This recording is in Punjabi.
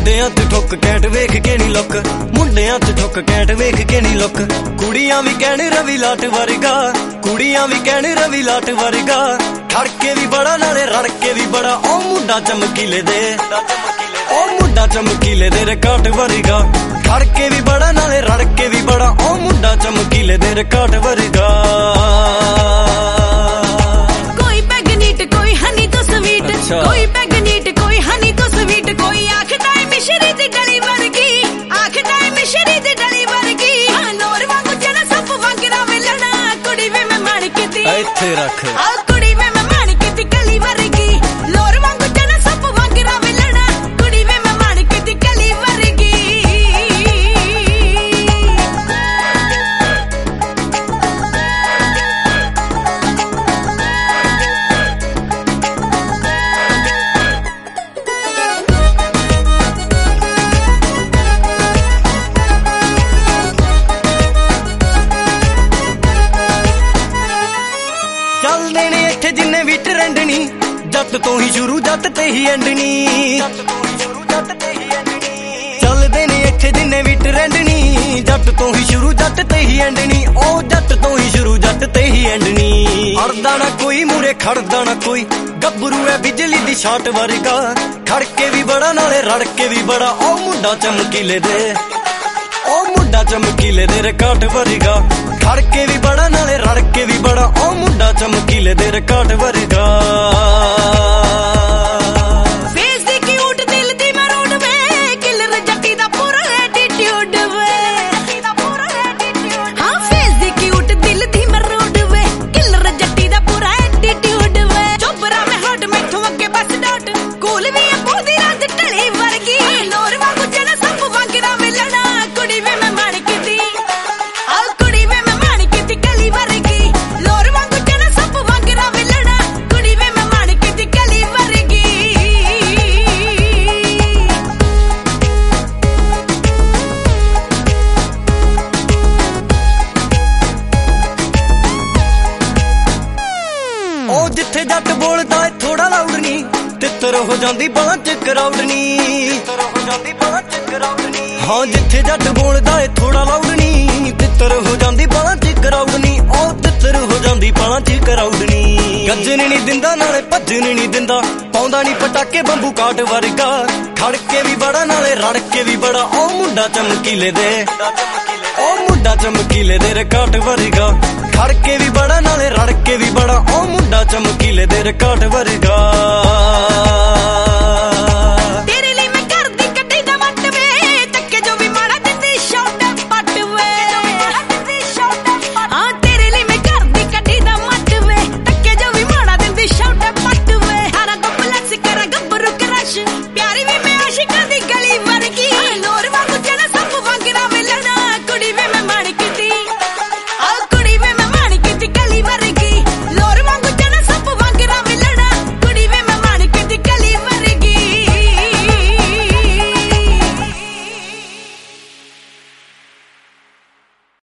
ਮੁੰਡਿਆਂ ਤੇ ਠੁੱਕ ਕੈਂਟ ਵੇਖ ਕੇ ਨੀ ਲੁੱਕ, ਮੁੰਡਿਆਂ ਤੇ ਠੁੱਕ ਕੈਂਟ ਵੇਖ ਕੇ ਨੀ ਲੁੱਕ। ਕੁੜੀਆਂ ਵੀ ਕਹਿਣ ਰਵੀ ਲਾਟ ਵਰਗਾ, ਕੁੜੀਆਂ ਵੀ ਕਹਿਣ ਰਵੀ ਲਾਟ ਵਰਗਾ। ਖੜਕੇ ਵੀ ਬੜਾ ਨਾਲੇ ਰੜਕੇ ਵੀ ਬੜਾ, ਉਹ ਮੁੰਡਾ ਚਮਕੀਲੇ ਦੇ, ਉਹ ਮੁੰਡਾ ਚਮਕੀਲੇ ਦੇ ਰਿਕਾਰਡ ਵਰਗਾ। ਖੜਕੇ ਵੀ ਬੜਾ ਨਾਲੇ ਰੜਕੇ ਵੀ ਬੜਾ, ਉਹ ਮੁੰਡਾ ਚਮਕੀਲੇ ਦੇ ਰਿਕਾਰਡ ਵਰਗਾ। ਕੋਈ ਪੈਗ ਨੀਟ ਕੋਈ ਹਨੀ ਤੋਂ ਸਵੀਟ, ਕੋਈ ਪੈਗ ਨੀਟ ਕੋਈ ਹਨੀ ਤੋਂ ਸਵੀਟ। ਕੋਈ ਆਖਦਾ ਏ ਮਿਸ਼ਰੀ ਦੀ ਡਲੀ ਵਰਗੀ, ਆਖਦਾ ਏ ਮਿਸ਼ਰੀ ਦੀ ਡਲੀ ਵਰਗੀ। ਲੋਰ ਵਾਂਗੂ ਜਣਾ ਸੱਪ ਵਾਂਗਰਾ ਮਿਲਣਾ, ਕੁੜੀ ਵੇ ਮੈਂ ਮਾਣ ਕੇ ਦੀ ਇੱਥੇ ਰੱਖ, ਕੁੜੀ ਵੇ ਮੈਂ ਮਾਣ ਕੇ ਦੀ ਗਲੀ ਵਰਗੀ। ਲੋਰ ਵਾਂਗੂ ਜਣਾ ਸੱਪ ਵਾਂਗਰਾ ਮਿਲਣਾ, ਕੁੜੀ ਵੇ ਮੈਂ ਮਾਣ ਕੇ ਦੀ ਗਲੀ ਵਰਗੀ। ਚੱਲਦੇ ਨੇ ਇੱਥੇ ਜਿੰਨੇ ਵੀ ਟਰੈਂਡਣੀ, ਜੱਟ ਤੋਂ ਹੀ ਸ਼ੁਰੂ ਜੱਟ ਤੇ ਹੀ ਐਂਡਣੀ। ਚੱਲਦੇ ਨੇ ਇੱਥੇ ਜਿੰਨੇ ਵੀ ਟਰੈਂਡਣੀ, ਜੱਟ ਤੋਂ ਹੀ ਸ਼ੁਰੂ ਜੱਟ ਤੇ ਹੀ ਐਂਡਣੀ। ਉਹ ਜੱਟ ਤੋਂ ਹੀ ਸ਼ੁਰੂ ਜੱਟ ਤੇ ਹੀ ਐਂਡਣੀ। ਅੜਦਾ ਨਾ ਕੋਈ ਮੂਰੇ ਖੜਦਾ ਨਾ ਕੋਈ, ਗੱਭਰੂ ਐ ਬਿਜਲੀ ਦੀ ਛਾਟ ਵਰਗਾ। ਖੜਕੇ ਵੀ ਬੜਾ ਨਾਲੇ ਰੜਕੇ ਵੀ ਬੜਾ, ਉਹ ਮੁੰਡਾ ਚਮਕੀਲੇ ਦੇ, ਉਹ ਮੁੰਡਾ ਚਮਕੀਲੇ ਦੇ ਰਿਕਾਰਡ ਵਰਗਾ। ਖੜਕੇ ਵੀ ਬੜਾ ਨਾਲੇ ਰੜਕੇ ਵੀ ਬੜਾ, ਉਹ ਮੁੰਡਾ ਚਮਕੀਲੇ ਦੇ ਰਿਕਾਰਡ ਵਰਗਾ। ਫੇਸ ਦੀ ਕਿਊਟ ਦਿਲ ਦੀ ਮਰੂਡ ਵੇ, ਕਿਲਰ ਜੱਟੀ ਦਾ ਪੂਰਾ ਐਟੀਟਿਊਡ ਵੇ। ਹਾਂ ਫੇਸ ਦੀ ਕਿਊਟ ਦਿਲ ਦੀ ਮਰੂਡ ਵੇ, ਕਿਲਰ ਜੱਟੀ ਦਾ ਪੂਰਾ ਐਟੀਟਿਊਡ ਵੇ। ਚੋਬਰਾ ਮੈਂ ਹੱਡ ਮੈਥੋਂ ਅੱਗੇ ਬਸ ਡਾਟ, ਕੂਲ ਵੀ ਆ ਪੋਦੀ ਰਾਤ ਢਲੀ ਵਰਗੀ। ਲੋਰ ਵਾਂਗੂ ਜਣਾ ਸੱਪ ਵਾਂਗਰਾ ਮਿਲਣਾ, ਕੁੜੀ ਵੇ ਮੈਂ ਮਾਣ ਕੇ ਦੀ, ਕੁੜੀ ਵੇ ਮੈਂ ਮਾਣ ਕੇ ਦੀ ਗਲੀ ਵਰਗੀ। ਲੋਰ ਵਾਂਗੂ ਜਣਾ ਸੱਪ ਵਾਂਗਰਾ ਮਿਲਣਾ, ਕੁੜੀ ਵੇ ਮੈਂ ਮਾਣ ਕੇ ਦੀ ਗਲੀ ਵਰਗੀ। ਉਹ ਜਿੱਥੇ ਜੱਟ ਬੋਲਦਾ ਏ ਥੋੜਾ ਲਾਊਡ ਨੀ, ਤਿੱਤਰ ਹੋ ਜਾਂਦੀ ਬਾਂਹ ਚ ਕਰਾਊਡ ਨੀ। ਹਾਂ ਜਿੱਥੇ ਜੱਟ ਬੋਲਦਾ ਏ ਥੋੜਾ ਲਾਊਡ ਨੀ, ਤਿੱਤਰ ਹੋ ਜਾਂਦੀ ਬਾਂਹ ਚ ਕਰਾਊਡ ਨੀ। ਉਹ ਤਿੱਤਰ ਹੋ ਜਾਂਦੀ ਬਾਂਹ ਚ ਕਰਾਊਡ ਨੀ। ਗੱਜਣ ਨੀ ਦਿੰਦਾ ਨਾਲੇ ਭੱਜਣ ਨੀ ਦਿੰਦਾ, ਪਾਉਂਦਾ ਨੀ ਪਟਾਕੇ ਬੰਬੂ ਕਾਟ ਵਰਗਾ। ਖੜਕੇ ਵੀ ਬੜਾ ਨਾਲੇ ਰੜਕੇ ਵੀ ਬੜਾ, ਉਹ ਮੁੰਡਾ ਚਮਕੀਲੇ ਦੇ, ਉਹ ਮੁੰਡਾ ਚਮਕੀਲੇ ਦੇ ਰਿਕਾਰਡ ਵਰਗਾ। ਖੜਕੇ ਵੀ ਬੜਾ ਨਾਲੇ ਰੜਕੇ ਵੀ ਬੜਾ, ਉਹ ਮੁੰਡਾ ਚਮਕੀਲੇ ਦੇ ਰਿਕਾਰਡ ਵਰਗਾ।